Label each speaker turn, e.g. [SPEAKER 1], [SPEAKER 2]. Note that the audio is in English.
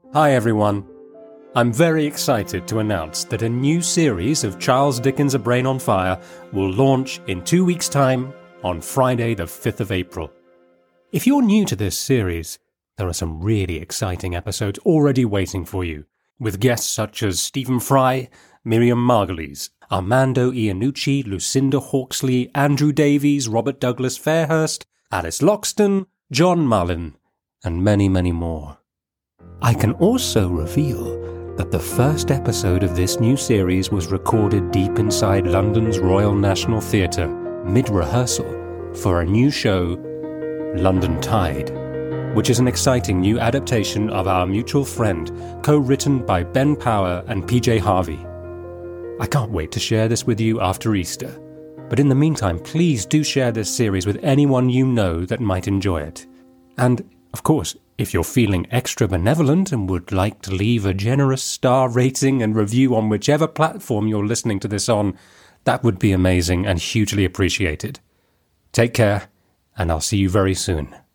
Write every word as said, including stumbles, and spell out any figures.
[SPEAKER 1] Hi everyone. I'm very excited to announce that a new series of Charles Dickens' A Brain on Fire will launch in two weeks' time on Friday the fifth of April. If you're new to this series, there are some really exciting episodes already waiting for you, with guests such as Stephen Fry, Miriam Margolyes, Armando Iannucci, Lucinda Hawksley, Andrew Davies, Robert Douglas Fairhurst, Alice Loxton, John Mullen, and many, many more. I can also reveal that the first episode of this new series was recorded deep inside London's Royal National Theatre, mid-rehearsal, for a new show, London Tide, which is an exciting new adaptation of Our Mutual Friend, co-written by Ben Power and P J Harvey. I can't wait to share this with you after Easter, but in the meantime, please do share this series with anyone you know that might enjoy it. And, of course, if you're feeling extra benevolent and would like to leave a generous star rating and review on whichever platform you're listening to this on, that would be amazing and hugely appreciated. Take care, and I'll see you very soon.